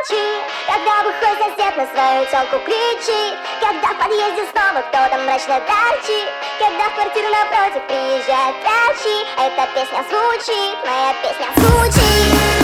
Молчи, когда выходит сосед на свою тёлку кричит, когда в подъезде снова кто-то мрачно торчит, когда в квартиру напротив приезжают врачи. Эта песня звучит, моя песня звучит.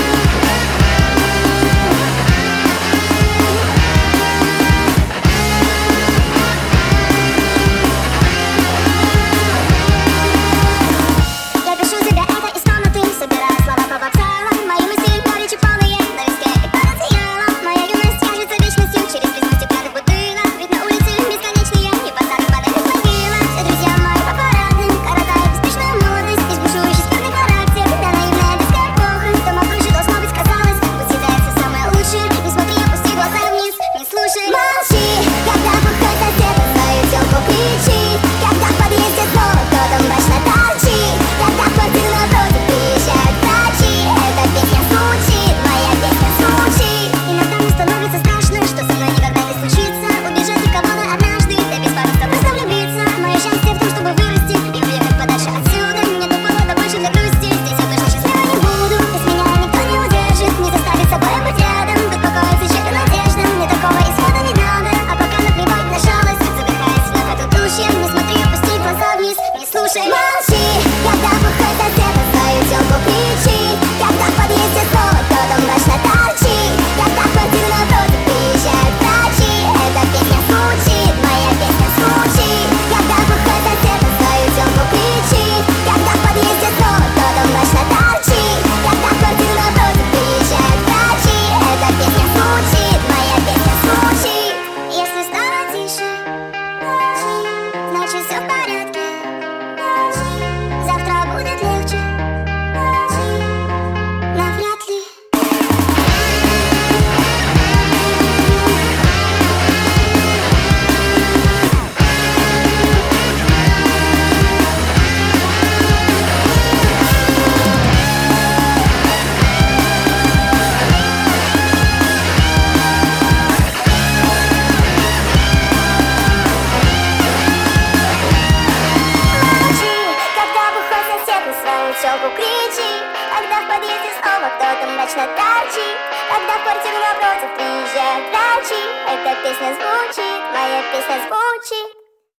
Молчи, когда выходит сосед на свою тёлку кричит, когда в подъезде снова кто-то мрачно торчит, когда в квартиру напротив приезжают врачи. Эта песня звучит, моя песня звучит. Когда выходит сосед на свою тёлку кричит, когда в подъезде снова кто-то мрачно торчит, когда в квартиру напротив приезжают врачи. Эта песня звучит, моя песня звучит. Если стало тише, значит всё в порядке. Завтра будет легче, навряд ли. Тёлку кричит, когда в подъезде снова кто-то мрачно торчит, когда в квартиру напротив приезжают врачи. Эта песня звучит, моя песня звучит.